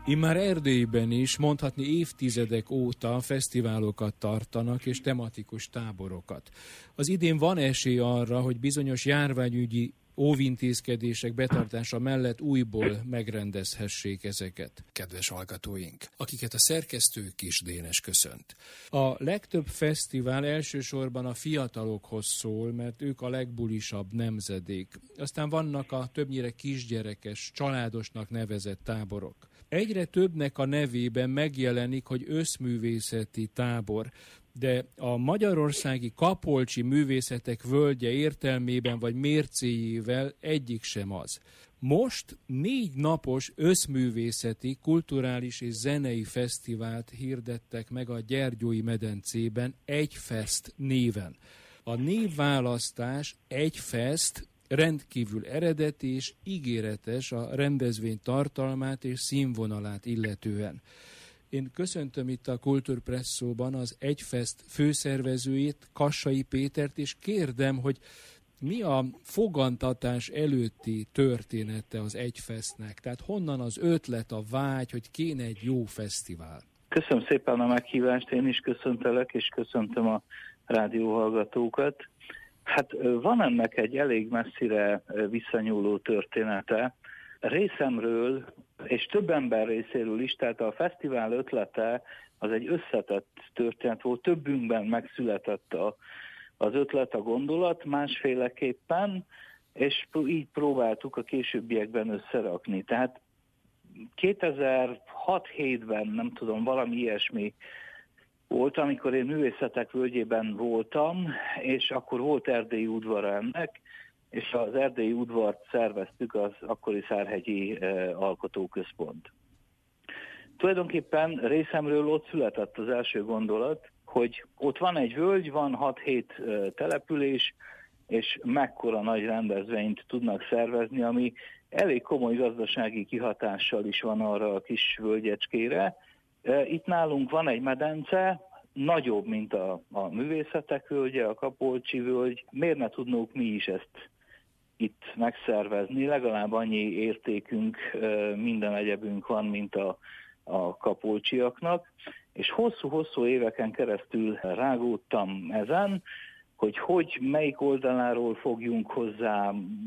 Immár Erdélyben is mondhatni évtizedek óta fesztiválokat tartanak és tematikus táborokat. Az idén van esély arra, hogy bizonyos járványügyi óvintézkedések betartása mellett újból megrendezhessék ezeket. Kedves hallgatóink, akiket a szerkesztő Kis Dénes köszönt. A legtöbb fesztivál elsősorban a fiatalokhoz szól, mert ők a legbulisabb nemzedék. Aztán vannak a többnyire kisgyerekes, családosnak nevezett táborok. Egyre többnek a nevében megjelenik, hogy összművészeti tábor, de a magyarországi Kapolcsi Művészetek Völgye értelmében vagy mércéjével egyik sem az. Most 4 napos összművészeti, kulturális és zenei fesztivált hirdettek meg a Gyergyói medencében Egyfest néven. A névválasztás Egyfest rendkívül eredeti és ígéretes a rendezvény tartalmát és színvonalát illetően. Én köszöntöm itt a Kultúrpresszóban az Egyfest főszervezőjét, Kassai Pétert, és kérdem, hogy mi a fogantatás előtti története az Egyfestnek? Tehát honnan az ötlet, a vágy, hogy kéne egy jó fesztivál? Köszönöm szépen a meghívást, én is köszöntelek, és köszöntöm a rádióhallgatókat. Hát van ennek egy elég messzire visszanyúló története. Részemről, és több ember részéről is, tehát a fesztivál ötlete az egy összetett történet volt, többünkben megszületett az ötlet, a gondolat másféleképpen, és így próbáltuk a későbbiekben összerakni. Tehát 2006-7-ben, nem tudom, valami ilyesmi volt, amikor én Művészetek Völgyében voltam, és akkor volt erdélyi udvara ennek, és az erdélyi udvart szerveztük, az akkori Szárhegyi Alkotóközpont. Tulajdonképpen részemről ott született az első gondolat, hogy ott van egy völgy, van 6-7 település, és mekkora nagy rendezvényt tudnak szervezni, ami elég komoly gazdasági kihatással is van arra a kis völgyecskére. Itt nálunk van egy medence, nagyobb, mint a Művészetek Völgye, a Kapolcsi Völgy. Miért ne tudnunk mi is ezt itt megszervezni? Legalább annyi értékünk, minden egyebünk van, mint a kapolcsiaknak. És hosszú-hosszú éveken keresztül rágódtam ezen, hogy melyik oldaláról fogjunk hozzá,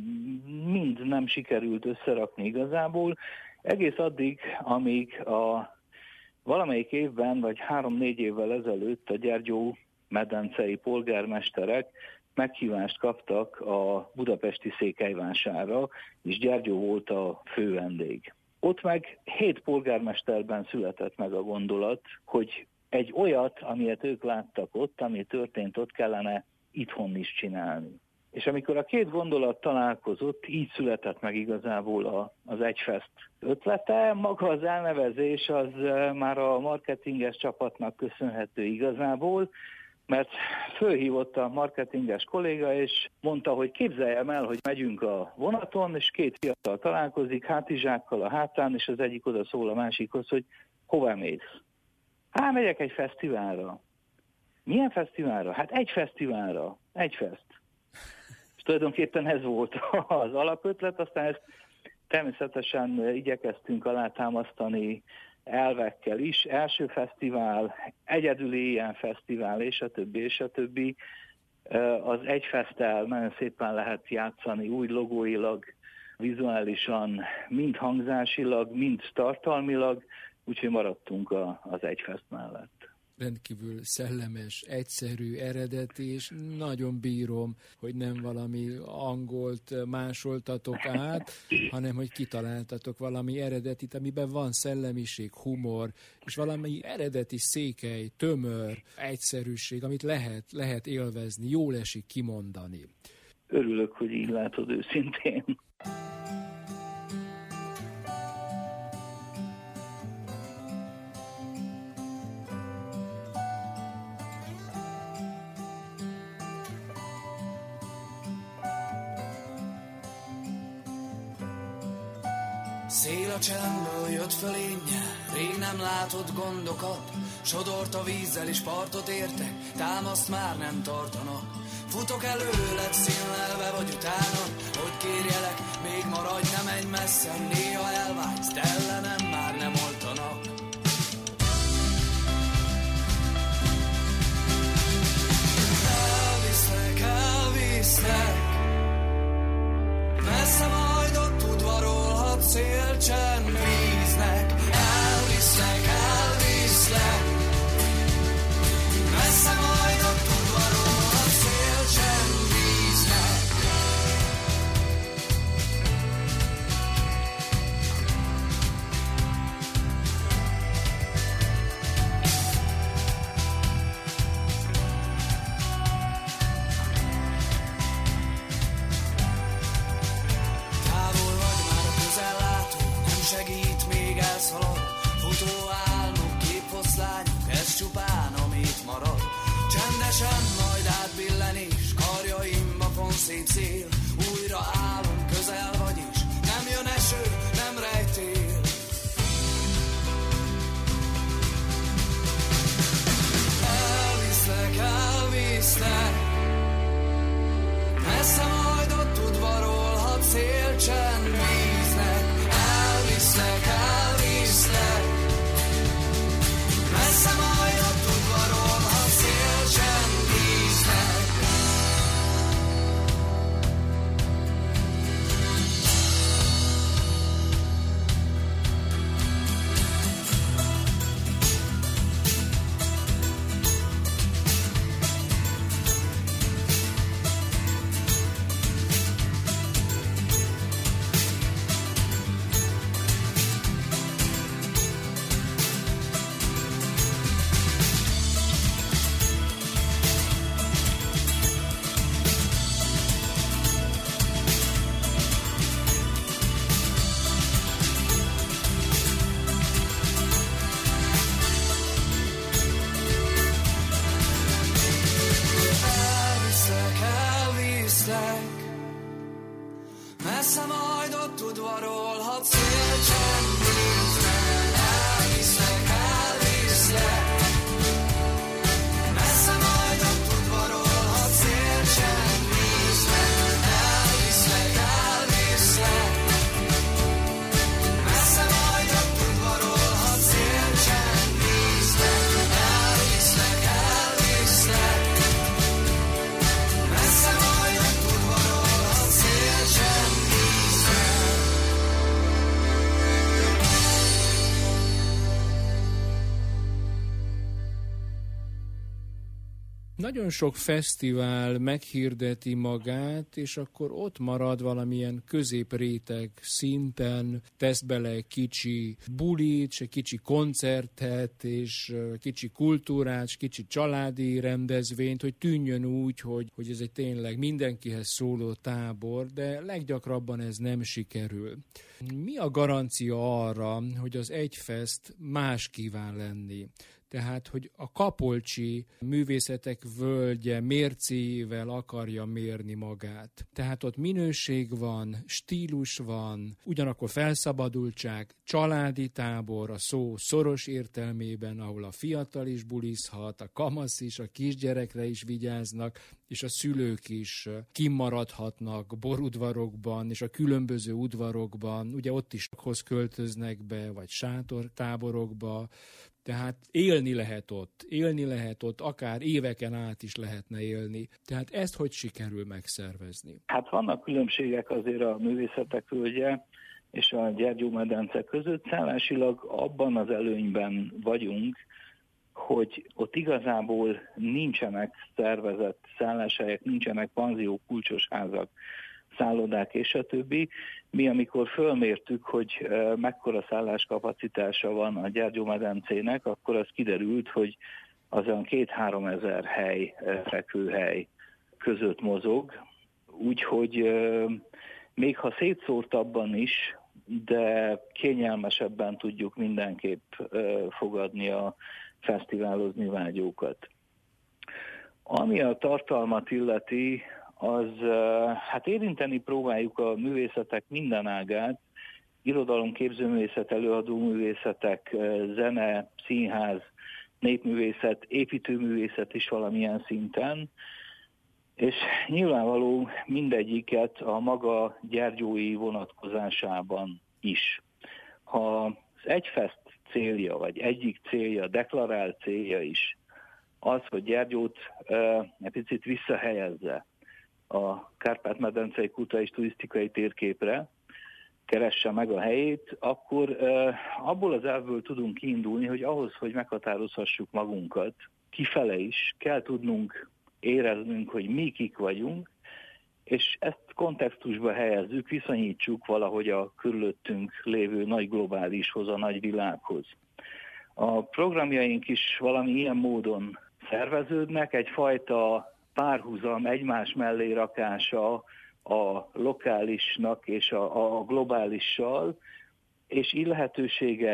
mind nem sikerült összerakni igazából. Egész addig, amíg valamelyik évben, vagy 3-4 évvel ezelőtt a Gyergyó medencei polgármesterek meghívást kaptak a budapesti székelyvásárra, és Gyergyó volt a fő vendég. Ott meg 7 polgármesterben született meg a gondolat, hogy egy olyat, amilyet ők láttak ott, ami történt, ott kellene itthon is csinálni. És amikor a 2 gondolat találkozott, így született meg igazából az Egyfest ötlete. Maga az elnevezés az már a marketinges csapatnak köszönhető igazából, mert fölhívott a marketinges kolléga, és mondta, hogy képzeljem el, hogy megyünk a vonaton, és 2 fiatal találkozik hátizsákkal a hátán, és az egyik oda szól a másikhoz, hogy hova mész? Megyek egy fesztiválra. Milyen fesztiválra? Hát egy fesztiválra. Egyfest. És tulajdonképpen ez volt az alapötlet, aztán ezt természetesen igyekeztünk alátámasztani elvekkel is. Első fesztivál, egyedüli ilyen fesztivál, és a többi, és a többi. Az Egyfesttel nagyon szépen lehet játszani úgy logóilag, vizuálisan, mind hangzásilag, mind tartalmilag, úgyhogy maradtunk az Egyfest mellett. Rendkívül szellemes, egyszerű, eredeti, és nagyon bírom, hogy nem valami angolt másoltatok át, hanem hogy kitaláltatok valami eredetit, amiben van szellemiség, humor, és valami eredeti székely, tömör, egyszerűség, amit lehet élvezni, jól esik kimondani. Örülök, hogy így látod őszintén. Szél a cselemből jött fölénye, rég nem látott gondokat, sodort a vízzel és partot értek, támaszt már nem tartanak. Futok előled színlelve vagy utána, hogy kérjelek, még maradj, ne menj messze, néha elvágysz, de ellenem már nem oltanak. Futó álmok, képfoszlányok, ez csupán, amit marad. Csendesen majd átbillen is, karjaimba von szép szél. Újra álom, közel vagyis, nem jön eső, nem rejtél. Elviszlek, elviszlek, messze majd ott udvarolhat szélcsend víznek. Elviszlek, elviszlek, messze majd ott udvarolhat szélcsend víznek. Messze majd ott udvarolhat szélcsend víznek. Elviszlek, elviszlek, messze majd ott udvarolhat szélcsend víznek. Elviszlek, elviszlek, messze majd ott udvarolhat szélcsend víznek. Elviszlek, elviszlek, messze majd ott udvarolhat szélcsend. Nagyon sok fesztivál meghirdeti magát, és akkor ott marad valamilyen középréteg szinten, tesz bele kicsi bulit, se kicsi koncertet, és kicsi kultúrát, kicsi családi rendezvényt, hogy tűnjön úgy, hogy ez egy tényleg mindenkihez szóló tábor, de leggyakrabban ez nem sikerül. Mi a garancia arra, hogy az Egyfest más kíván lenni? Tehát, hogy a Kapolcsi Művészetek Völgye mércével akarja mérni magát. Tehát ott minőség van, stílus van, ugyanakkor felszabadultság, családi tábor a szó szoros értelmében, ahol a fiatal is bulizhat, a kamasz is, a kisgyerekre is vigyáznak, és a szülők is kimaradhatnak borudvarokban, és a különböző udvarokban, ugye ott is költöznek be, vagy sátortáborokba. Tehát élni lehet ott, akár éveken át is lehetne élni. Tehát ezt hogy sikerül megszervezni? Hát vannak különbségek azért a Művészetek Völgye és a Gyergyó-medence között. Szállásilag abban az előnyben vagyunk, hogy ott igazából nincsenek szervezett szálláshelyek, nincsenek panziók, kulcsos házak, szállodák és a többi. Mi, amikor fölmértük, hogy mekkora szálláskapacitása van a Gyergyó-medencének, akkor az kiderült, hogy az olyan 2-3 ezer hely, fekvőhely között mozog. Úgyhogy még ha szétszórtabban is, de kényelmesebben tudjuk mindenképp fogadni a fesztiválozni vágyókat. Ami a tartalmat illeti, az hát érinteni próbáljuk a művészetek minden ágát, irodalom, képzőművészet, előadóművészetek, zene, színház, népművészet, építőművészet is valamilyen szinten, és nyilvánvaló mindegyiket a maga gyergyói vonatkozásában is. Ha az Egyfest célja, vagy egyik célja, deklarált célja is az, hogy Gyergyót egy picit visszahelyezze a Kárpát-medencei kulturális és turisztikai térképre, keresse meg a helyét, akkor abból az elvből tudunk kiindulni, hogy ahhoz, hogy meghatározhassuk magunkat, kifele is kell tudnunk éreznünk, hogy mi kik vagyunk, és ezt kontextusba helyezzük, viszonyítsuk valahogy a körülöttünk lévő nagy globálishoz, a nagy világhoz. A programjaink is valami ilyen módon szerveződnek, egyfajta párhuzam, egymás mellé rakása a lokálisnak és a globálissal, és így lehetősége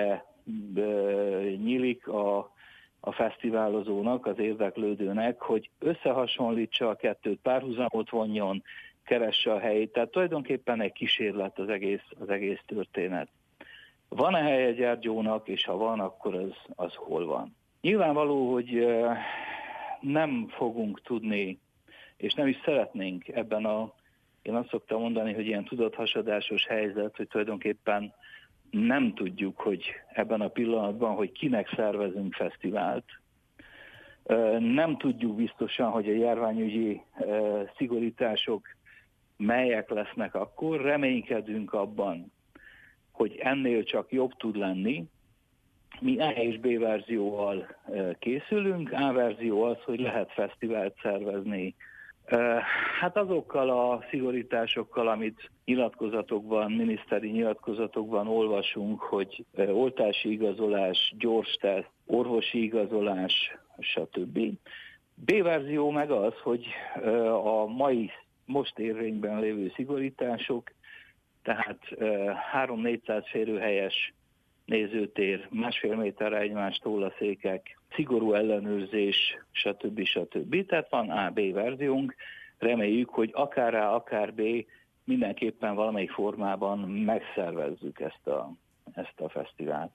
nyílik a fesztiválozónak, az érdeklődőnek, hogy összehasonlítsa a kettőt, párhuzamot vonjon, keresse a helyét. Tehát tulajdonképpen egy kísérlet az egész történet. Van-e helye Gyergyónak, és ha van, akkor az hol van? Nyilvánvaló, hogy nem fogunk tudni, és nem is szeretnénk ebben én azt szoktam mondani, hogy ilyen tudathasadásos helyzet, hogy tulajdonképpen nem tudjuk, hogy ebben a pillanatban, hogy kinek szervezünk fesztivált. Nem tudjuk biztosan, hogy a járványügyi szigorítások melyek lesznek akkor. Reménykedünk abban, hogy ennél csak jobb tud lenni. Mi A és B verzióval készülünk. A verzió az, hogy lehet fesztivált szervezni. Hát azokkal a szigorításokkal, amit nyilatkozatokban, miniszteri nyilatkozatokban olvasunk, hogy oltási igazolás, gyors teszt, orvosi igazolás, stb. B verzió meg az, hogy a most érvényben lévő szigorítások, tehát 3-400 férőhelyes nézőtér, 1,5 méterre egymástól a székek, szigorú ellenőrzés, stb. Tehát van A-B verziónk, reméljük, hogy akár A, akár B, mindenképpen valamelyik formában megszervezzük ezt a fesztivált.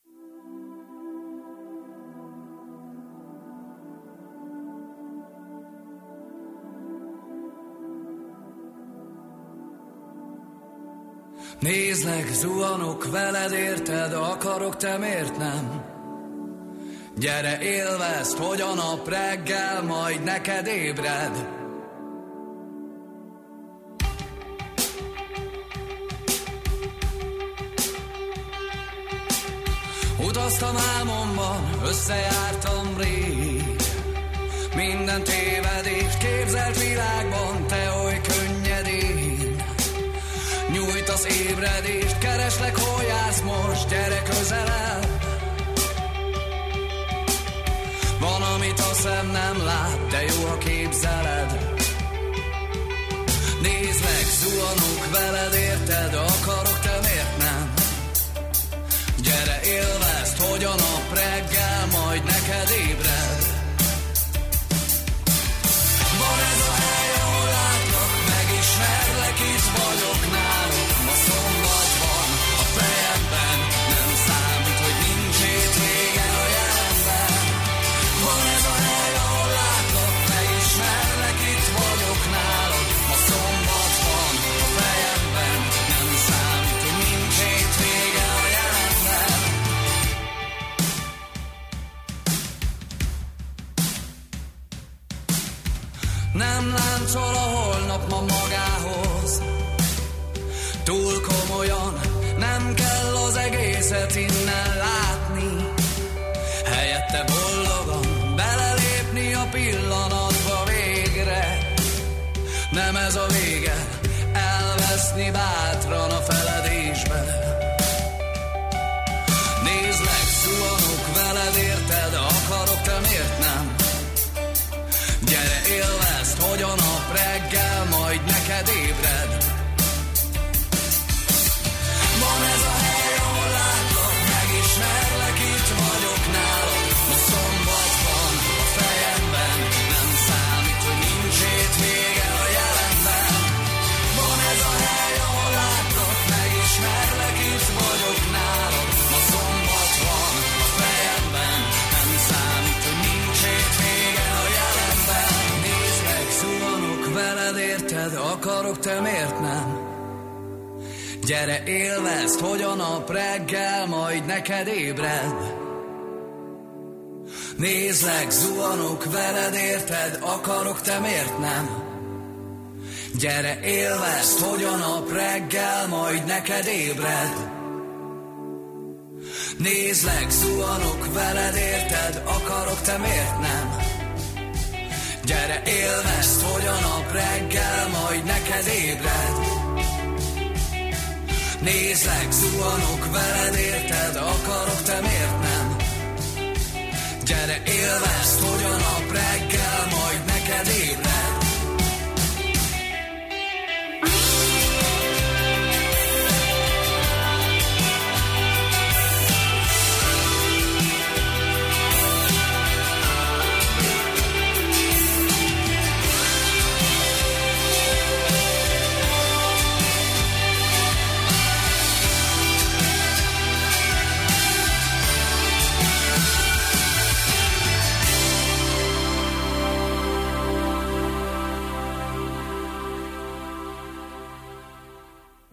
Nézlek, zuhanok veled, érted, akarok, te miért nem? Gyere, élvezd, hogy a nap reggel majd neked ébred. Utaztam álmomban, összejártam rég. Minden tévedést képzelt világban, te oly könnyedén. Nyújtasz ébredést, kereslek, hol jársz most, gyere közelebb. Van, amit a szem nem lát, de jó, ha képzeled. Nézlek, zuhanok veled, érted, akarok, te miért nem? Gyere, élvezd, hogy a nap reggel majd neked ébred. Van ez a hely, ahol látlak, megismerlek, itt vagyok náluk. Ma szombat van a fejemben, nem számít, hogy nincs hétvége a jelenben. Van ez a hely, ahol látlak, megismerlek, itt vagyok náluk. Ma szombat van a fejemben, nem számít, hogy nincs hétvége a jelenben. Nem láncol a holnap ma magához, túl komolyan, nem kell az egészet innen látni. Helyette boldogan belelépni a pillanatba végre. Nem ez a vége, elveszni bátran a feledésbe. Nézlek, zuhanok veled, érted, akarok, te miért nem? Gyere, élvezd, hogy a nap reggel majd neked ébred. Van ez a hely, ahol látlak, megismerlek, itt vagyok nálad. Ma szombat van a fejemben, nem számít, hogy nincs hétvége a jelenben. Van ez a hely, ahol látlak, megismerlek, itt vagyok nálad. Ma szombat van a fejemben, nem számít, hogy nincs hétvége a jelenben. Nézlek, zuhanok veled, érted, akarok, te miért nem? Gyere, élvezd, hogy a nap reggel majd neked ébred. Nézlek, zuhanok veled, érted, akarok, te miért nem? Gyere, élvezd, hogy a nap reggel majd neked ébred. Nézlek, zuhanok veled, érted, akarok, te miért nem? Gyere, élvezd, hogy a nap reggel majd neked ébred. Nézlek, zuhanok veled, érted, akarok, te miért nem? Gyere, élvezd, hogy a nap reggel majd neked ébred.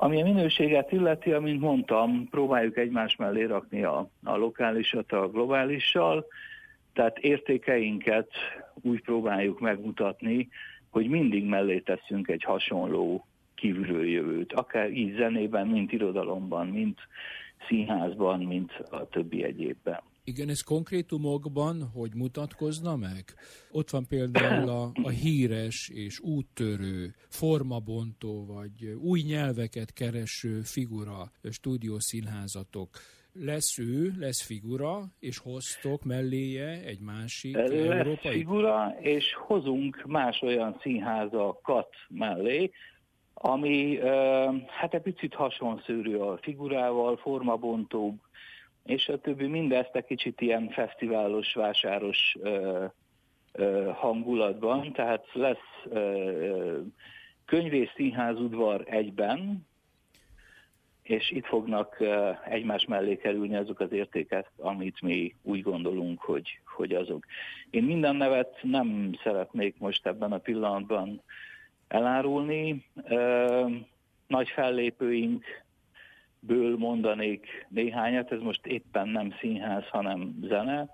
Ami a minőséget illeti, amint mondtam, próbáljuk egymás mellé rakni a lokálisat a globálissal, tehát értékeinket úgy próbáljuk megmutatni, hogy mindig mellé teszünk egy hasonló kívülről jövőt, akár így zenében, mint irodalomban, mint színházban, mint a többi egyébben. Igen, ez konkrétumokban hogy mutatkozna meg? Ott van például a híres és úttörő, formabontó vagy új nyelveket kereső figura, stúdiószínházatok. Lesz figura, és hoztok melléje egy másik európai? Lesz figura, és hozunk más olyan színházakat mellé, ami hát egy picit hasonszőrű a figurával, formabontóbb, és a többi mindezt egy kicsit ilyen fesztiválos, vásáros hangulatban, tehát lesz könyvész színházudvar egyben, és itt fognak egymás mellé kerülni azok az értékek, amit mi úgy gondolunk, hogy azok. Én minden nevet nem szeretnék most ebben a pillanatban elárulni. Nagy fellépőinkből mondanék néhányat, ez most éppen nem színház, hanem zene.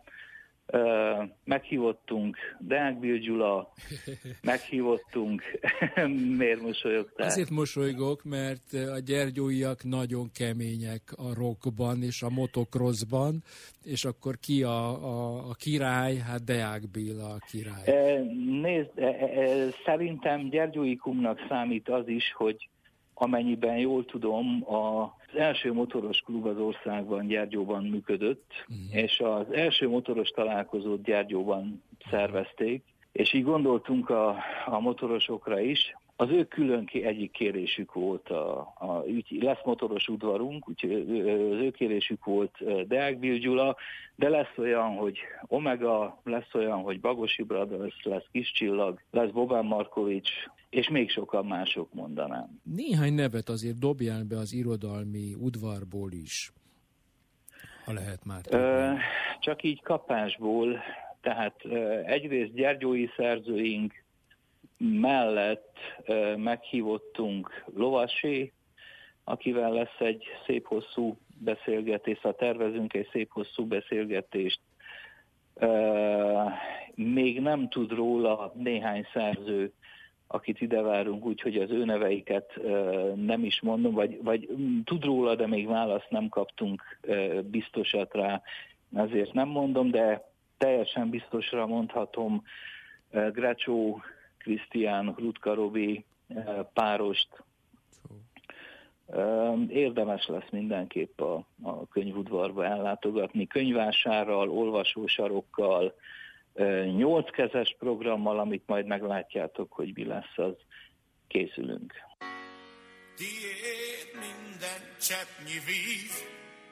Meghívottunk Deák Bill Gyula, meghívottunk, miért mosolyogtál? Azért mosolygok, mert a gyergyóiak nagyon kemények a rockban és a motocrossban, és akkor ki a király? Hát Deák Bill a király. Nézd, szerintem gyergyóikumnak számít az is, hogy amennyiben jól tudom, az első motoros klub az országban, Gyergyóban működött, és az első motoros találkozót Gyergyóban szervezték, és így gondoltunk a motorosokra is. Az ő külön egyik kérésük volt, lesz motoros udvarunk, úgyhogy az ő kérésük volt Deák Bill Gyula, de lesz olyan, hogy Omega, lesz olyan, hogy Bagosi Brothers, lesz Kis Csillag, lesz Bobán Markovics, és még sokan mások mondanám. Néhány nevet azért dobjál be az irodalmi udvarból is, ha lehet már. Csak így kapásból, tehát egyrészt gyergyói szerzőink mellett meghívottunk Lovasé, akivel lesz egy szép hosszú beszélgetés, tervezünk egy szép hosszú beszélgetést. Még nem tud róla néhány szerző, akit ide várunk, úgyhogy az ő neveiket nem is mondom, vagy tud róla, de még választ nem kaptunk biztosat rá, ezért nem mondom, de teljesen biztosra mondhatom Grecsó Krisztián, Rutka Robi párost. Érdemes lesz mindenképp a könyvudvarba ellátogatni, könyvvásárral, olvasósarokkal, 8 kezes programmal, amit majd meglátjátok, hogy mi lesz, az készülünk. Tiéd minden cseppnyi víz,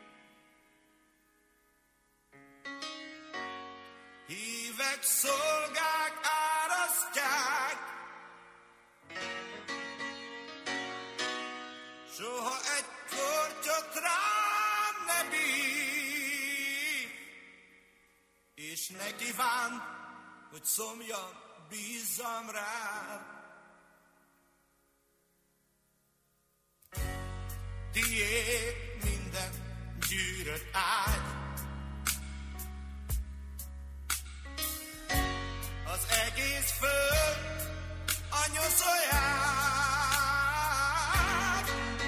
hívek, szolgák árasztják, soha egy kortyot rám ne bír, és ne kívánt, hogy szomjan bízzam rád. Tiéd minden gyűrött ágy, az egész föld a nyoszolják.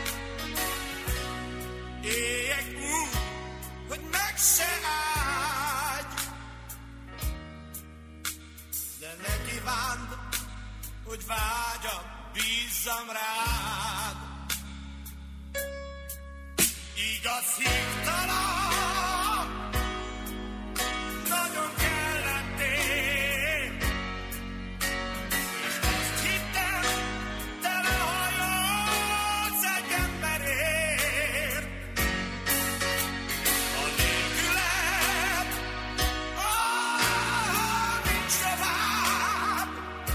Éljek úgy, hogy meg se ágy, de ne kívánd, hogy vágyam bízzam rád. Igaz hívtalak, nagyon kellettél, és azt hittem, tele hajolsz egy emberért. A nélküled, nincs tovább,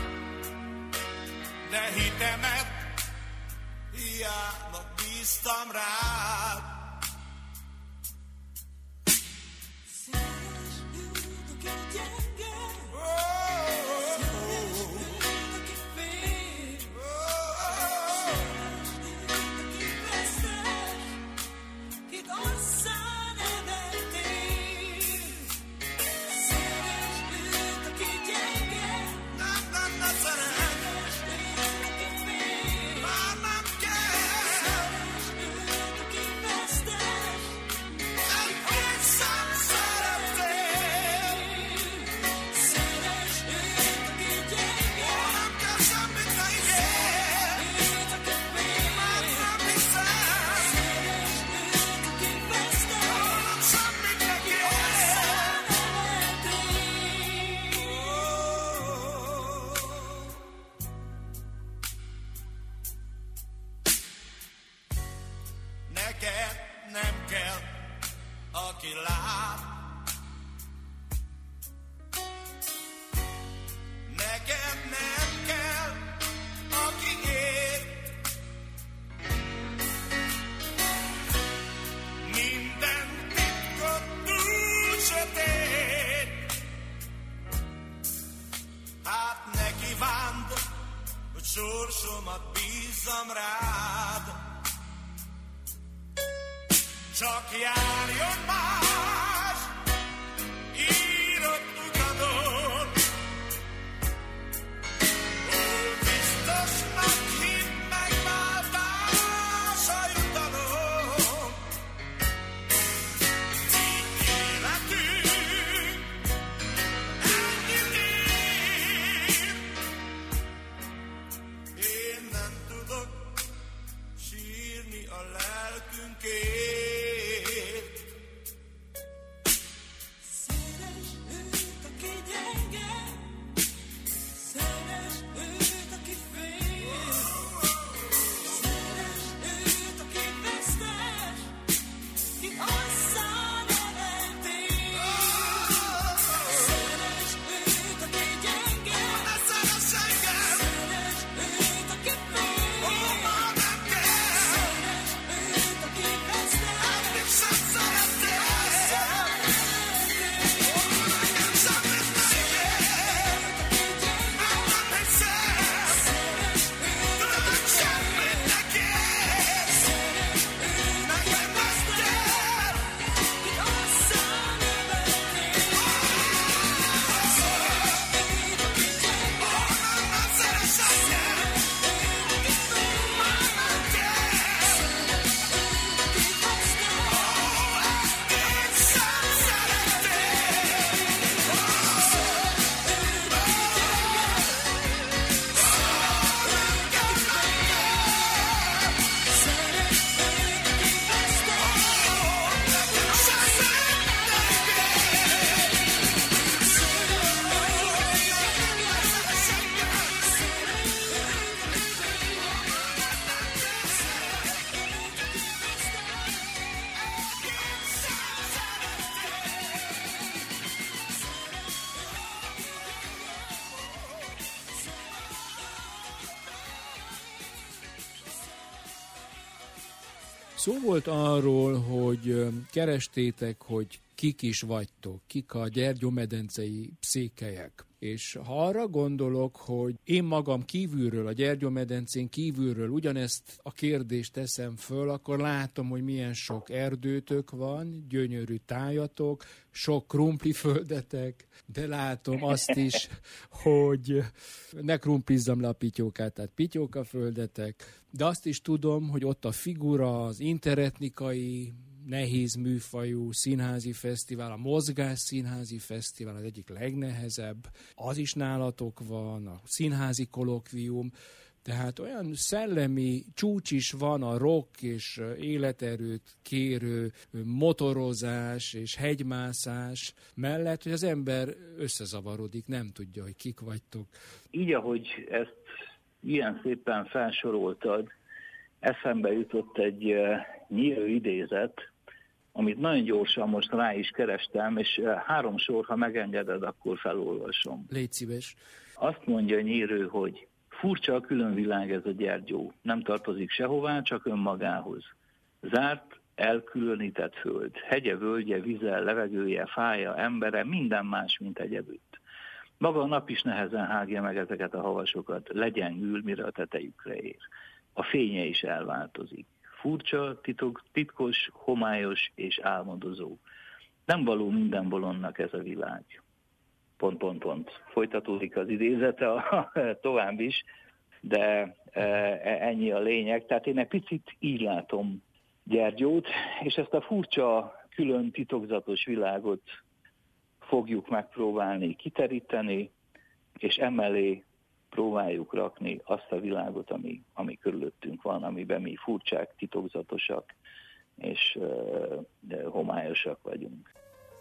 de hitemet hiába bíztam rád. sorsomat bízzam rád. Csak járjon más, írott utadon. Ó, biztosnak hidd, megváltás a jutalom. Így életünk ennyit ér. Én nem tudok sírni a lelkünkért. Szó volt arról, hogy kerestétek, hogy kik is vagytok, kik a Gyergyómedencei székelyek. És ha arra gondolok, hogy én magam kívülről, a Gyergyómedencén kívülről ugyanezt a kérdést teszem föl, akkor látom, hogy milyen sok erdőtök van, gyönyörű tájatok, sok krumpliföldetek, de látom azt is, hogy ne krumplizzam le a pityókát, tehát pityókaföldetek, de azt is tudom, hogy ott a figura, az interetnikai, nehéz műfajú színházi fesztivál, a Mozgás Színházi Fesztivál az egyik legnehezebb, az is nálatok van, a színházi kolokvium, tehát olyan szellemi csúcs is van a rock és életerőt kérő motorozás és hegymászás mellett, hogy az ember összezavarodik, nem tudja, hogy kik vagytok. Így, ahogy ezt ilyen szépen felsoroltad, eszembe jutott egy nyílő idézet, amit nagyon gyorsan most rá is kerestem, és 3 sor, ha megengeded, akkor felolvasom. Légy szíves. Azt mondja Nyírő, hogy furcsa a külön világ ez a Gyergyó, nem tartozik sehová, csak önmagához. Zárt, elkülönített föld, hegye, völgye, vize, levegője, fája, embere, minden más, mint egyebütt. Maga a nap is nehezen hágja meg ezeket a havasokat, legyengül, mire a tetejükre ér. A fénye is elváltozik. Furcsa, titkos, homályos és álmodozó. Nem való minden bolondnak ez a világ. ... Folytatódik az idézete tovább is, de ennyi a lényeg. Tehát én egy picit így látom Gyergyót, és ezt a furcsa, külön titokzatos világot fogjuk megpróbálni kiteríteni, és emellé próbáljuk rakni azt a világot, ami körülöttünk van, amiben mi furcsák, titokzatosak és homályosak vagyunk.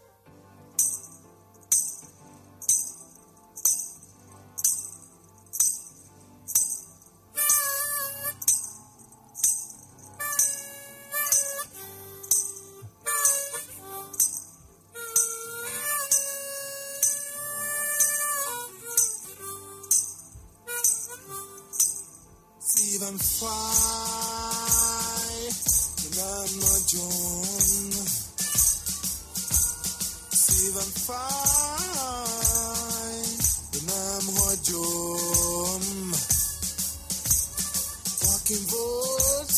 Szívem fáj, de nem nagyon. Szívem fáj, de nem hagyom. Kim volt,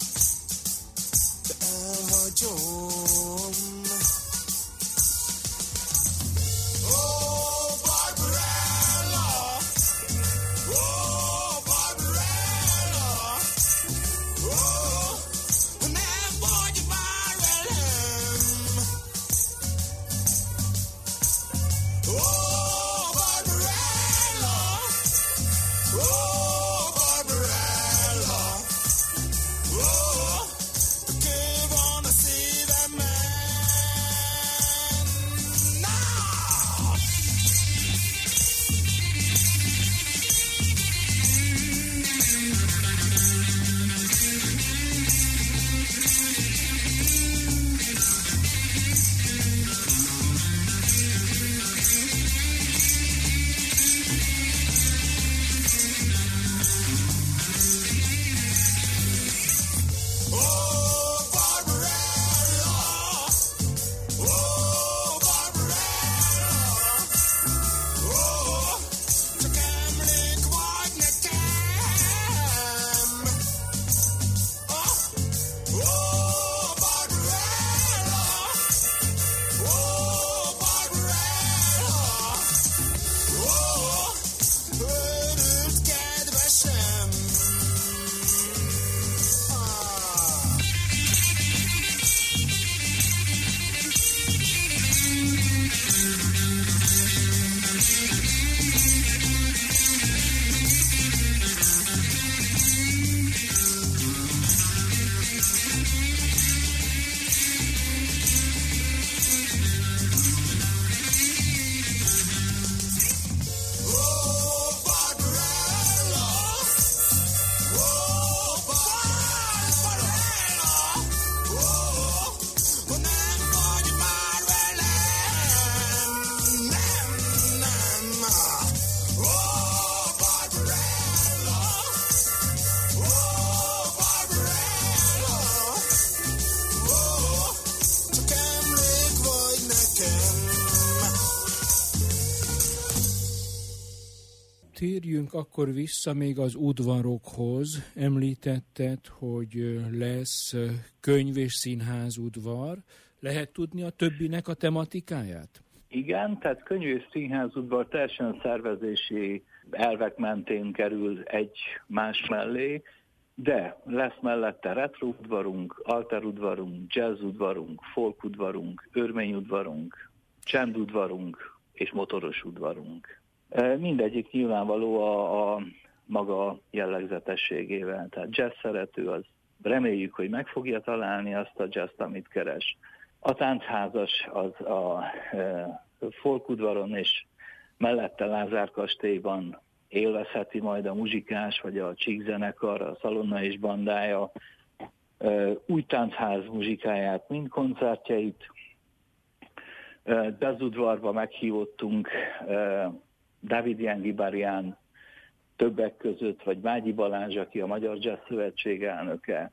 de elhagyom. Oh, Barbarella, oh, Barbarella, oh, nem vagy már velem. Oh, Barbarella, oh, Barbarella, oh, kő van a szívemben. Oh, Barbarella, oh, Barbarella, oh, csak emlék vagy nekem. Oh, Barbarella, oh, Barbarella, oh, őrült kedvesem. Oh, Barbarella, oh, Barbarella, oh, nem vagy már velem, nem. Oh, Barbarella, oh, Barbarella, oh, csak emlék vagy nekem. Térjünk akkor vissza még az udvarokhoz. Említetted, hogy lesz könyv- és színházudvar. Lehet tudni a többinek a tematikáját? Igen, tehát könyv- és színházudvar teljesen szervezési elvek mentén kerül egy más mellé, de lesz mellette retroudvarunk, alterudvarunk, jazzudvarunk, folkudvarunk, örményudvarunk, csendudvarunk és motoros udvarunk. Mindegyik nyilvánvaló a maga jellegzetességével. Tehát jazz szerető, az reméljük, hogy meg fogja találni azt a jazzt, amit keres. A táncházas az a folkudvaron és mellette Lázár kastélyban élvezheti majd a muzsikás vagy a csíkzenekar, a Szalonna és bandája új táncház muzsikáját, mind koncertjeit. Jazzudvarba meghívottunk Dávid Ján-Gibarián többek között, vagy Vágyi Balázs, aki a Magyar Jazz Szövetség elnöke.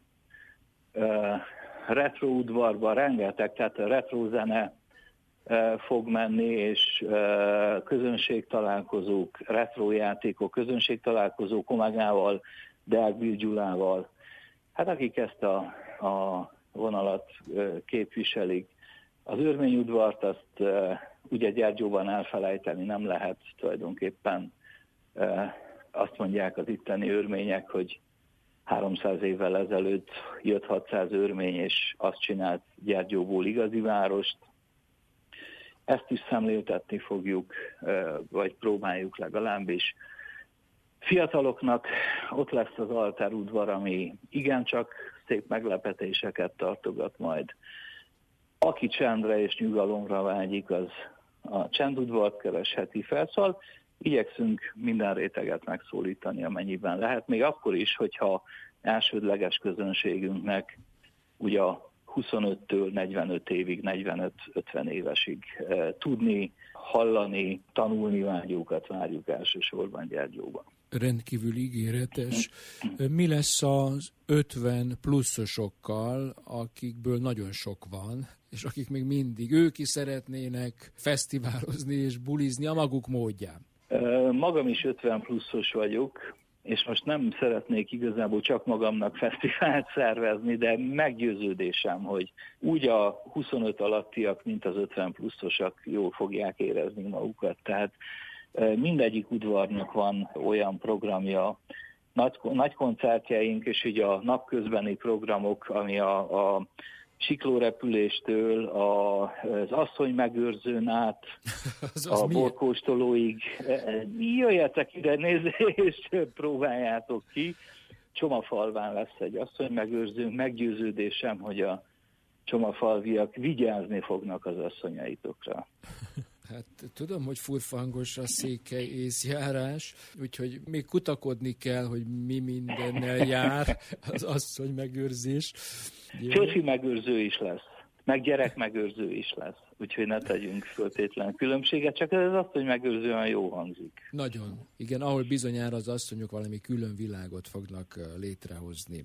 Retroudvarba rengeteg, tehát a retrozene fog menni, és közönségtalálkozók, retrojátékok, közönségtalálkozók Komagával, Deák Bill Gyulával. Hát akik ezt a vonalat képviselik. Az örményudvart azt ugye Gyergyóban elfelejteni nem lehet tulajdonképpen. Azt mondják az itteni örmények, hogy 300 évvel ezelőtt jött 600 örmény, és azt csinált Gyergyóból igazi várost. Ezt is szemléltetni fogjuk, vagy próbáljuk legalábbis. Fiataloknak ott lesz az altárudvar, ami igencsak szép meglepetéseket tartogat majd. Aki csendre és nyugalomra vágyik, az a csendudvart keresheti fel. Szóval igyekszünk minden réteget megszólítani, amennyiben lehet. Még akkor is, hogyha elsődleges közönségünknek ugye a 25-től 45 évig, 45-50 évesig tudni, hallani, tanulni vágyókat várjuk elsősorban Gyergyóban. Rendkívül ígéretes. Mi lesz az 50 pluszosokkal, akikből nagyon sok van, és akik még mindig, ők is szeretnének fesztiválozni és bulizni a maguk módján? Magam is 50 pluszos vagyok, és most nem szeretnék igazából csak magamnak fesztivált szervezni, de meggyőződésem, hogy úgy a 25 alattiak, mint az 50 pluszosak jól fogják érezni magukat. Tehát mindegyik udvarnak van olyan programja, nagy koncertjeink, és így a napközbeni programok, ami a siklórepüléstől az asszonymegőrzőn át, a borkóstolóig. Jöjjetek ide, és próbáljátok ki. Csomafalván lesz egy asszonymegőrzőnk. Meggyőződésem, hogy a csomafalviak vigyázni fognak az asszonyaitokra. Hát tudom, hogy furfangos a székely észjárás, úgyhogy még kutakodni kell, hogy mi mindennel jár az asszonymegőrzés. Férfi megőrző is lesz, meg gyerekmegőrző is lesz, úgyhogy ne tegyünk föltétlen különbséget, csak ez az asszonymegőrző olyan jó hangzik. Nagyon. Igen, ahol bizonyára az asszonyok valami külön világot fognak létrehozni.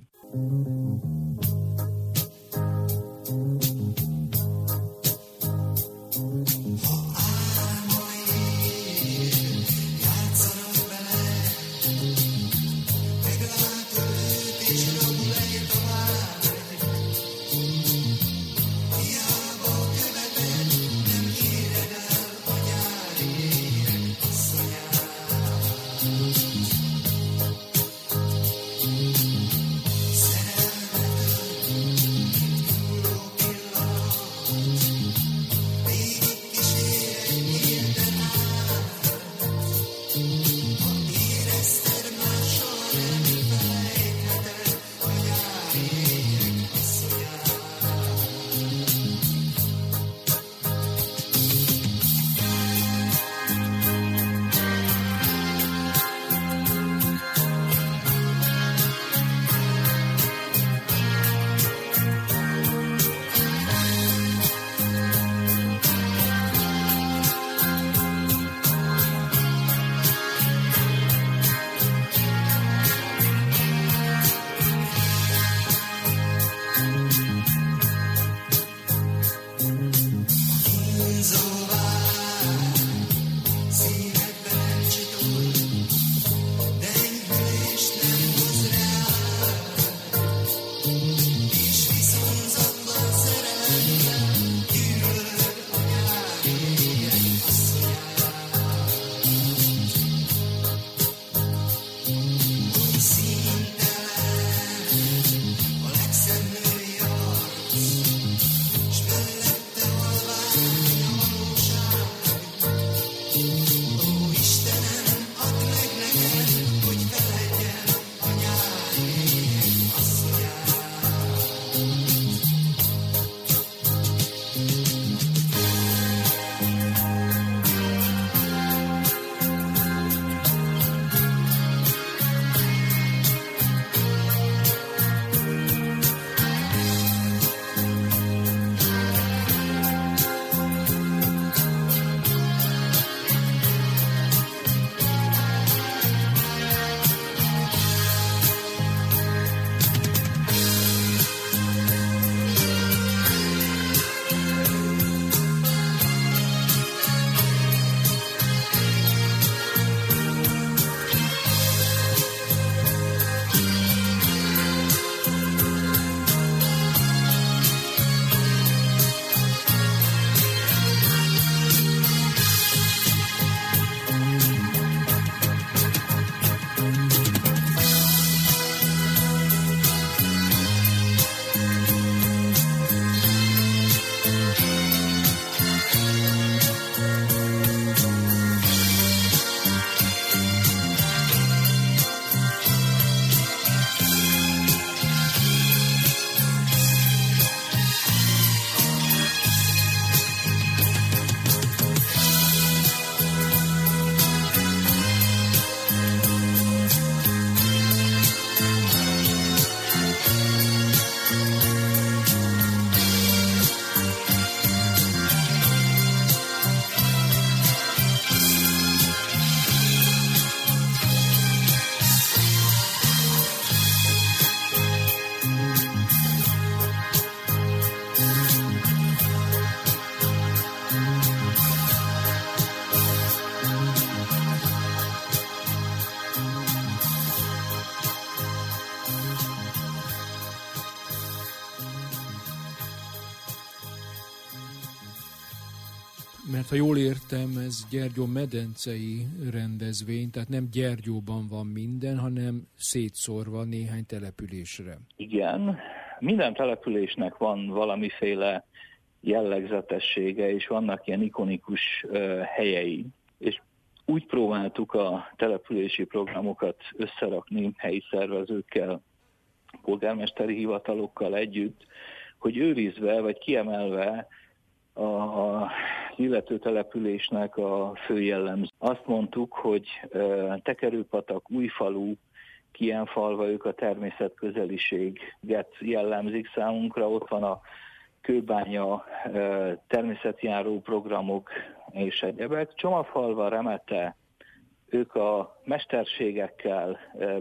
mert ha jól értem, ez Gyergyó-medencei rendezvény, tehát nem Gyergyóban van minden, hanem szétszórva néhány településre. Igen, minden településnek van valamiféle jellegzetessége, és vannak ilyen ikonikus helyei. És úgy próbáltuk a települési programokat összerakni helyi szervezőkkel, polgármesteri hivatalokkal együtt, hogy őrizve vagy kiemelve az illető településnek a fő jellemző. Azt mondtuk, hogy Tekerőpatak, Újfalu, Kienfalva, ők a természetközeliséget jellemzik számunkra. Ott van a Kőbánya, természetjáró programok és egyebek. Csomafalva, Remete, ők a mesterségekkel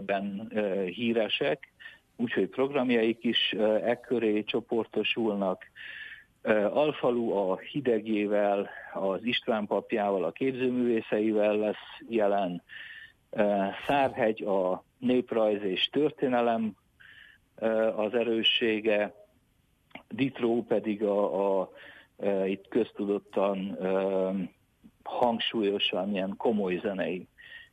híresek, úgyhogy programjaik is ekköré csoportosulnak. Alfalu a Hidegével, az István papjával, a képzőművészeivel lesz jelen. Szárhegy a néprajz és történelem az erőssége, Ditró pedig itt köztudottan hangsúlyosan ilyen komoly zenei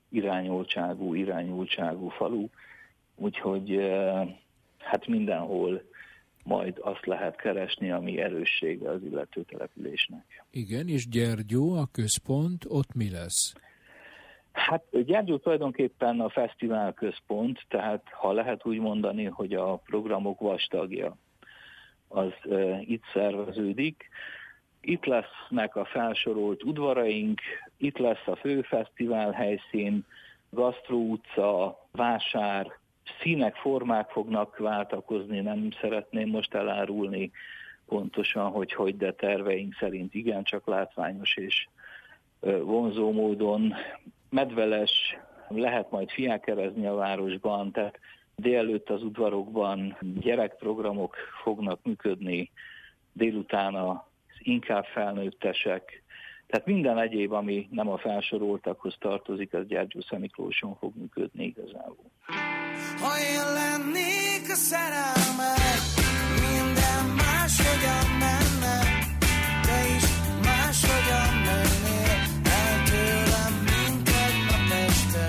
irányultságú falu, úgyhogy hát mindenhol majd azt lehet keresni, ami erőssége az illető településnek. Igen, és Gyergyó, a központ, ott mi lesz? Hát Gyergyó tulajdonképpen a fesztivál központ, tehát ha lehet úgy mondani, hogy a programok vastagja, az itt szerveződik. Itt lesznek a felsorolt udvaraink, itt lesz a fő fesztivál helyszín, Gasztró utca, vásár, színek, formák fognak váltakozni, nem szeretném most elárulni pontosan, hogy de terveink szerint igencsak látványos és vonzó módon. Medveles, lehet majd fiákerezni a városban, tehát délelőtt az udvarokban gyerekprogramok fognak működni, délután az inkább felnőttesek, tehát minden egyéb, ami nem a felsoroltakhoz tartozik, az Gyergyó-Szemiklóson fog működni igazából. Ha én lennék a szerelmed, minden máshogyan menne, te is máshogyan mennél el tőlem, mint tegnap este.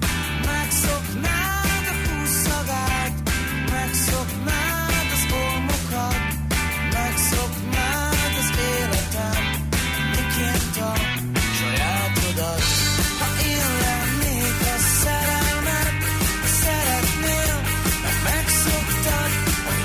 Megszoknád a húszszagát, megszoknád az olmokat, megszoknád az életem, miként a sajátodat. Ha én lennék a szerelmed, szeretnél, mert megszoktad, hogy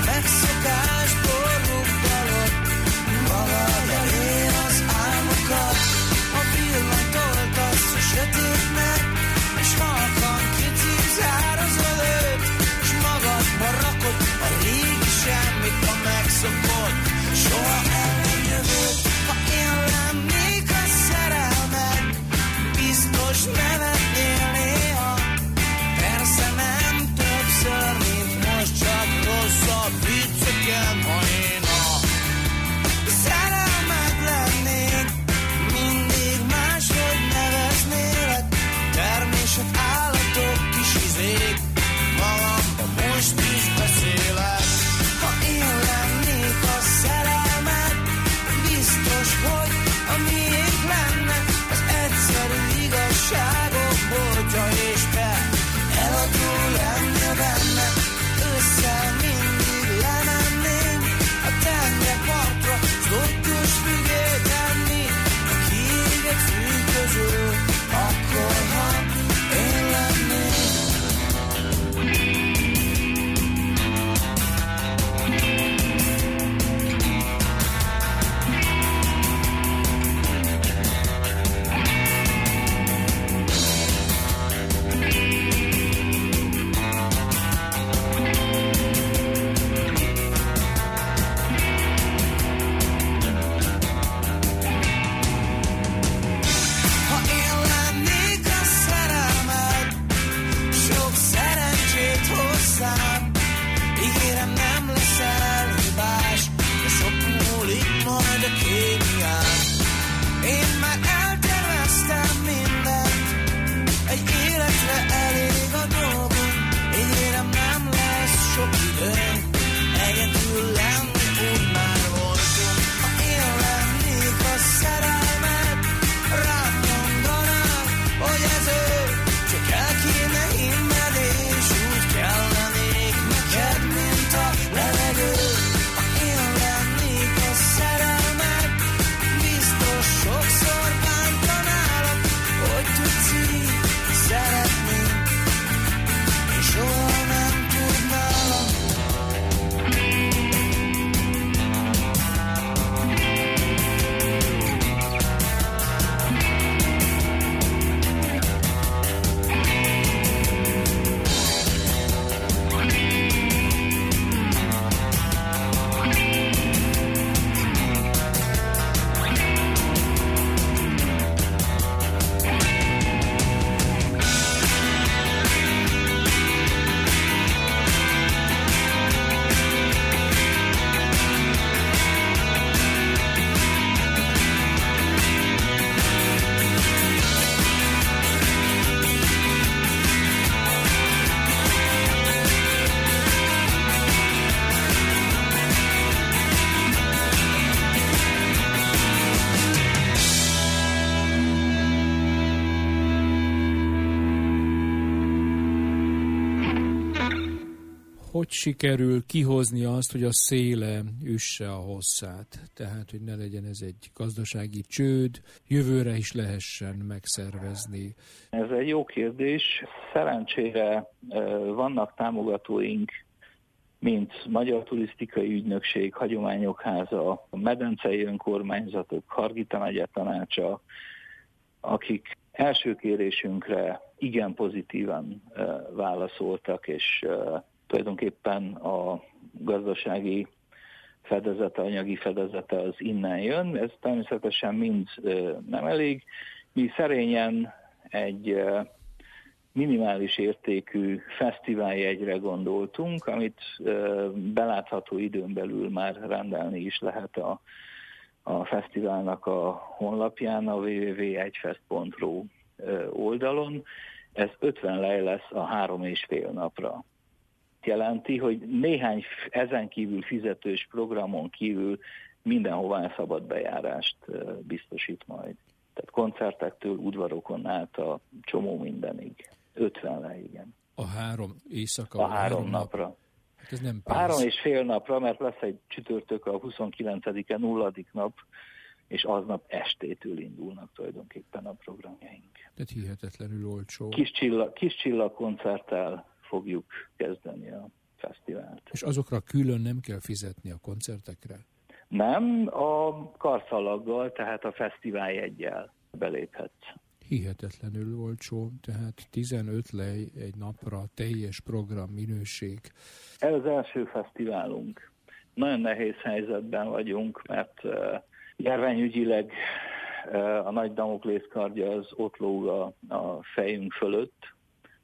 Hogy sikerül kihozni azt, hogy a széle üsse a hosszát? Tehát, hogy ne legyen ez egy gazdasági csőd, jövőre is lehessen megszervezni. Ez egy jó kérdés. Szerencsére vannak támogatóink, mint Magyar Turisztikai Ügynökség, Hagyományok Háza, Medencei Önkormányzatok, Hargita Megye Tanácsa, akik első kérésünkre igen pozitívan válaszoltak, és tulajdonképpen a gazdasági fedezete, anyagi fedezete az innen jön. Ez természetesen mind nem elég. Mi szerényen egy minimális értékű fesztiváljegyre gondoltunk, amit belátható időn belül már rendelni is lehet a fesztiválnak a honlapján, a www.egyfest.ru oldalon. Ez 50 lej lesz a 3,5 napra. Jelenti, hogy néhány ezen kívül fizetős programon kívül mindenhová szabad bejárást biztosít majd. Tehát koncertektől, udvarokon át a csomó mindenig. 50 lej, igen. A 3 éjszaka? A 3 napra. Hát ez nem pénz. 3,5 napra, mert lesz egy csütörtök a 29-e 0. nap, és aznap estétől indulnak tulajdonképpen a programjaink. Tehát hihetetlenül olcsó. Kis csillag koncerttel fogjuk kezdeni a fesztivált. És azokra külön nem kell fizetni a koncertekre? Nem, a karszalaggal, tehát a fesztiváljeggyel beléphetsz. Hihetetlenül olcsó, tehát 15 lej egy napra, teljes program, minőség. Ez az első fesztiválunk. Nagyon nehéz helyzetben vagyunk, mert járványügyileg a nagy Damoklész kardja az ott lóg a fejünk fölött,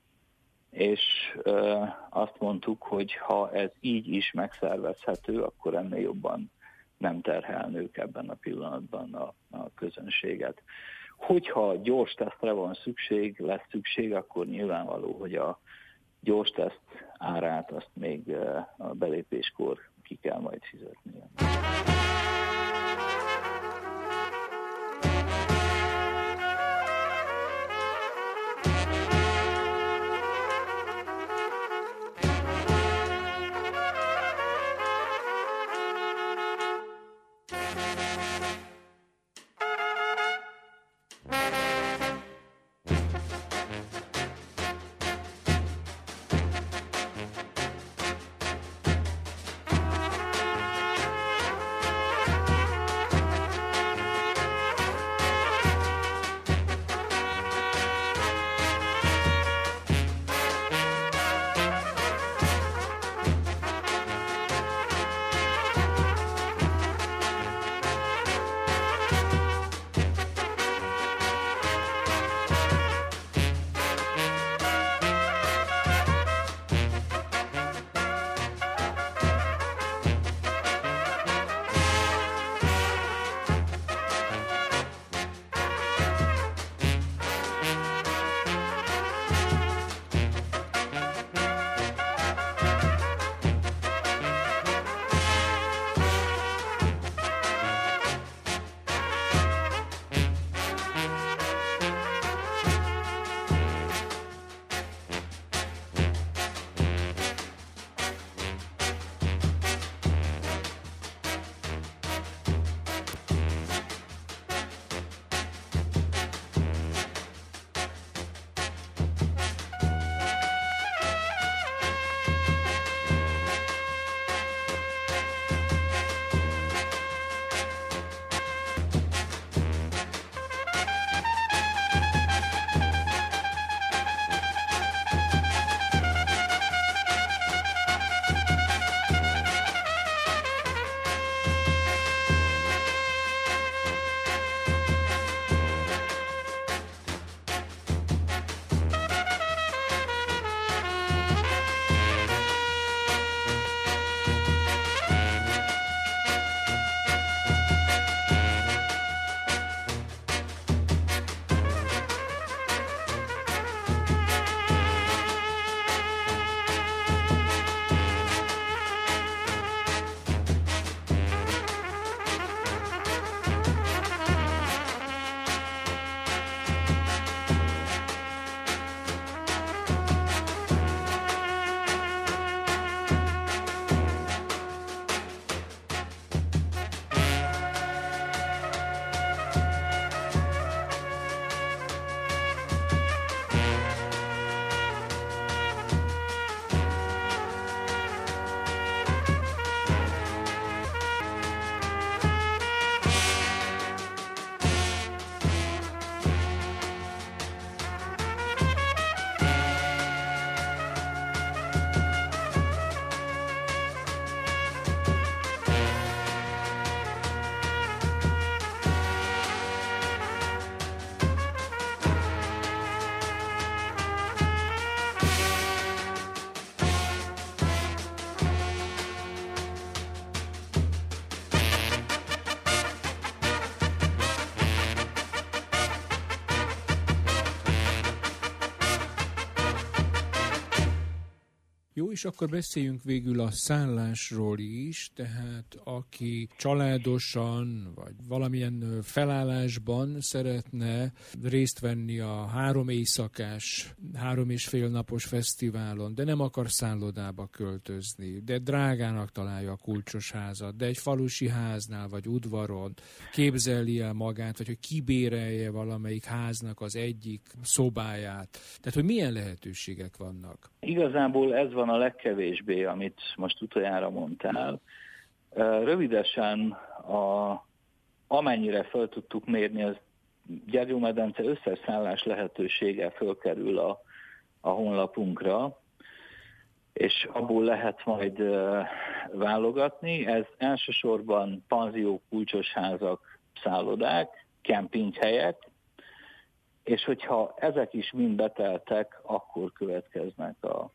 és azt mondtuk, hogy ha ez így is megszervezhető, akkor ennél jobban nem terhelnők ebben a pillanatban a közönséget. Hogyha gyors tesztre van szükség, lesz szükség, akkor nyilvánvaló, hogy a gyors teszt árát azt még a belépéskor ki kell majd fizetnie. Jó, és akkor beszéljünk végül a szállásról is, tehát aki családosan vagy valamilyen felállásban szeretne részt venni a 3 éjszakás, 3,5 napos fesztiválon, de nem akar szállodába költözni, de drágának találja a kulcsos házat, de egy falusi háznál vagy udvaron képzeli el magát, vagy hogy kibérelje valamelyik háznak az egyik szobáját. Tehát, hogy milyen lehetőségek vannak? Igazából ez van a legkevésbé, amit most utoljára mondtál. Rövidesen, amennyire fel tudtuk mérni, az Gyergyó-medence összes szállás lehetősége fölkerül a honlapunkra, és abból lehet majd válogatni. Ez elsősorban panziók, kulcsos házak, szállodák, kempinghelyek, és hogyha ezek is mind beteltek, akkor következnek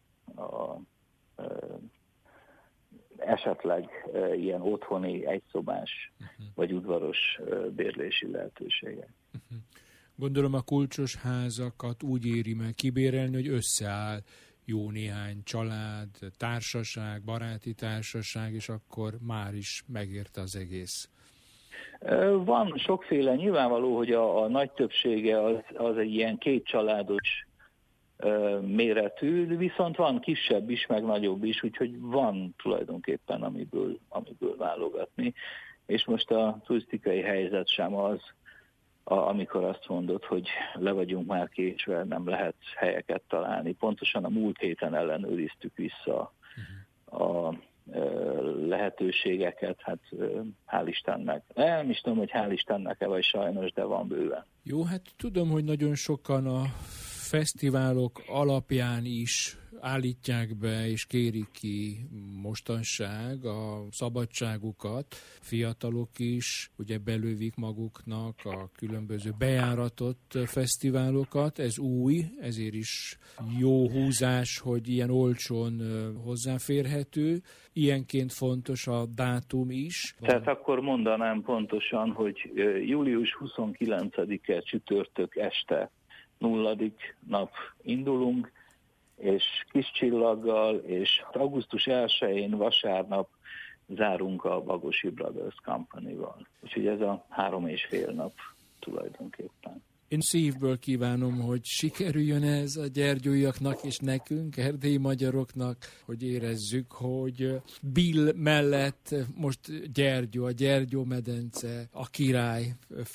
esetleg ilyen otthoni, egyszobás vagy udvaros bérlési lehetőségek. Gondolom a kulcsos házakat úgy éri meg kibérelni, hogy összeáll jó néhány család, társaság, baráti társaság, és akkor már is megérte az egész. Van sokféle, nyilvánvaló, hogy a nagy többsége az egy ilyen 2 családos méretű, viszont van kisebb is, meg nagyobb is, úgyhogy van tulajdonképpen amiből válogatni. És most a turisztikai helyzet sem az, amikor azt mondod, hogy le vagyunk már késve, nem lehet helyeket találni. Pontosan a múlt héten ellenőriztük vissza a lehetőségeket, hát hál' Istennek. Nem is tudom, hogy hál' Istennek-e vagy sajnos, de van bőven. Jó, hát tudom, hogy nagyon sokan a fesztiválok alapján is állítják be és kérik ki mostanság a szabadságukat. Fiatalok is ugye belővik maguknak a különböző bejáratott fesztiválokat. Ez új, ezért is jó húzás, hogy ilyen olcsón hozzáférhető. Ilyenként fontos a dátum is. Tehát akkor mondanám pontosan, hogy július 29-e csütörtök este 0. nap indulunk, és kis csillaggal, és augusztus 1-én vasárnap zárunk a Bagosi Brothers Company-val. Úgyhogy ez a 3,5 nap tulajdonképpen. Én szívből kívánom, hogy sikerüljön ez a gyergyóiaknak és nekünk, erdélyi magyaroknak, hogy érezzük, hogy Bill mellett most Gyergyó, a Gyergyó-medence, a király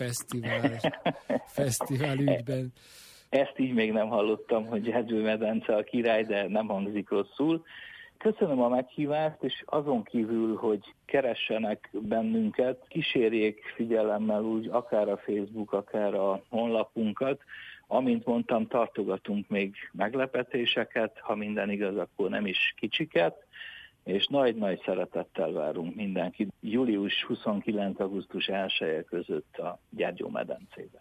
fesztivál ügyben. Ezt így még nem hallottam, hogy Gyergyó-medence a király, de nem hangzik rosszul. Köszönöm a meghívást, és azon kívül, hogy keressenek bennünket, kísérjék figyelemmel úgy akár a Facebook, akár a honlapunkat. Amint mondtam, tartogatunk még meglepetéseket, ha minden igaz, akkor nem is kicsiket, és nagy-nagy szeretettel várunk mindenkit július 29. augusztus 1 között a Gyergyó-medencében.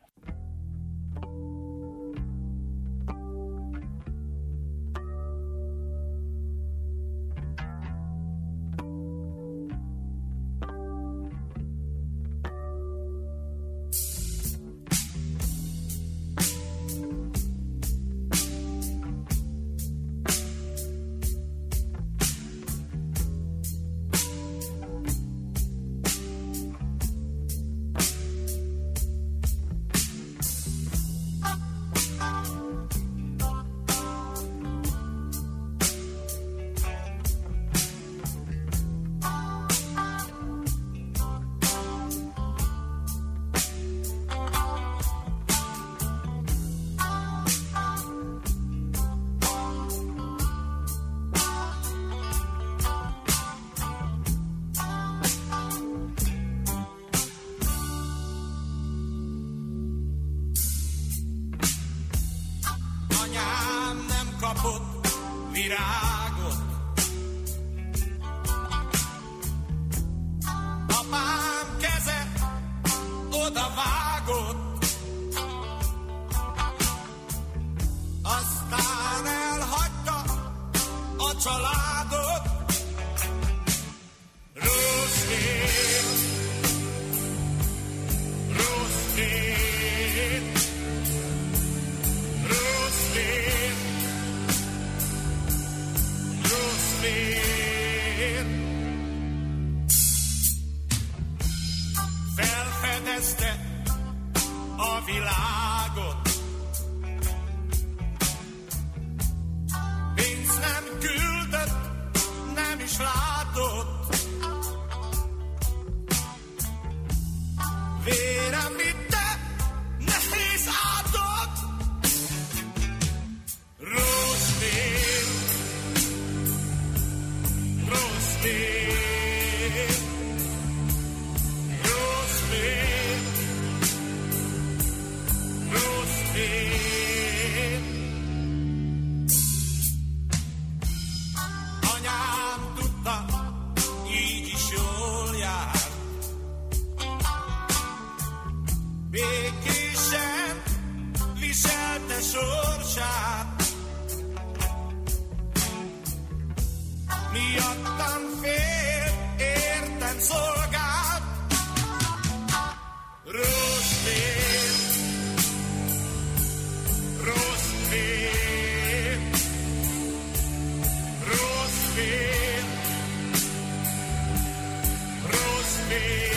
kapott virágot. Apám keze oda vágott, aztán elhagyta a családot. Rossz év, rossz év, rossz év, vér. Anyám tudta, így is jól jár. Békésen viselte sorsát. Miattam fél, értem szolgált. Rossz vér, rossz vér, rossz vér, rossz vér.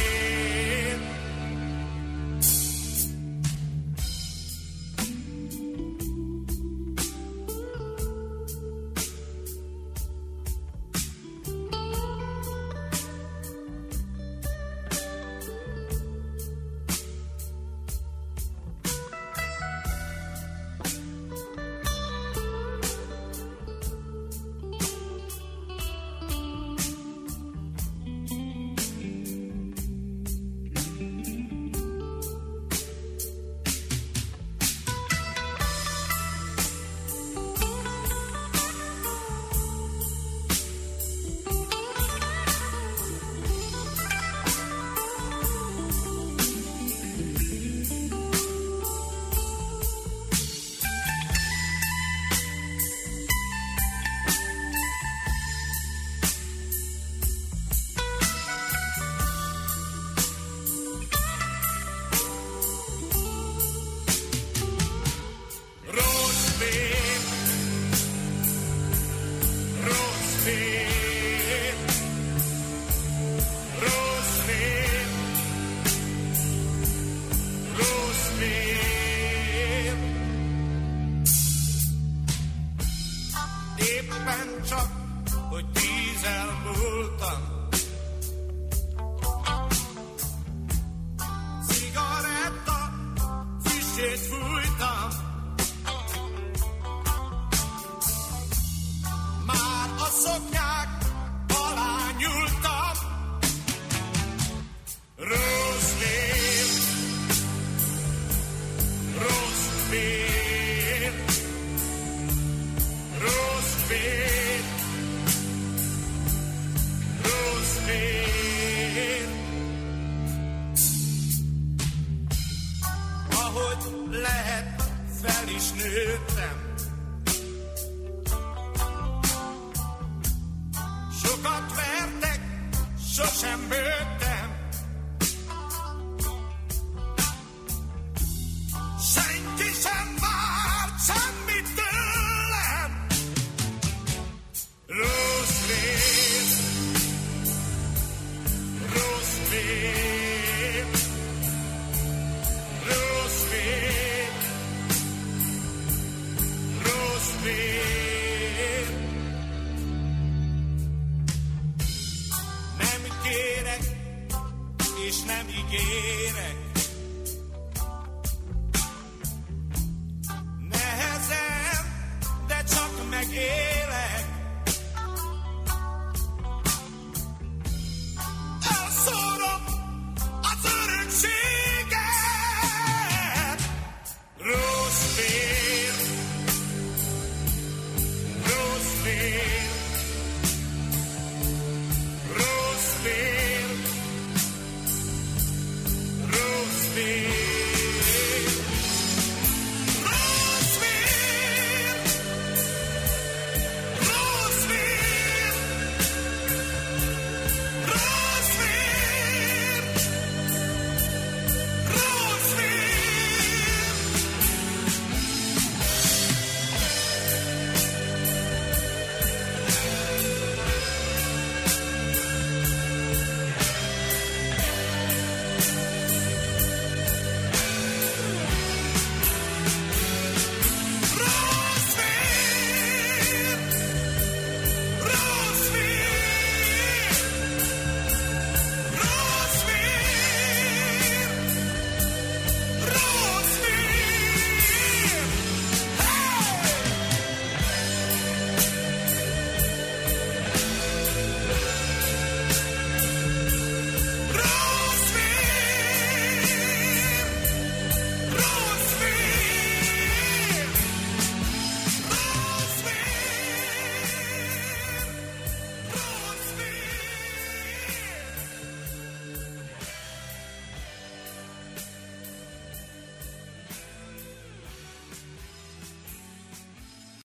Éppen csak, hogy 10-el múltam. Cigaretta, füstjét fújtam. Már a szoknyák alá nyúltam. Rossz vér, rossz vér, rossz vér, rossz vér. Ahogy lehet, fel is nőttem. Sokat vertek, sosem bőttem. Senki sem várt semmit tőlem. Rossz vér, rossz vér, rossz vér, rossz vér. Nem kérek, és nem ígérek.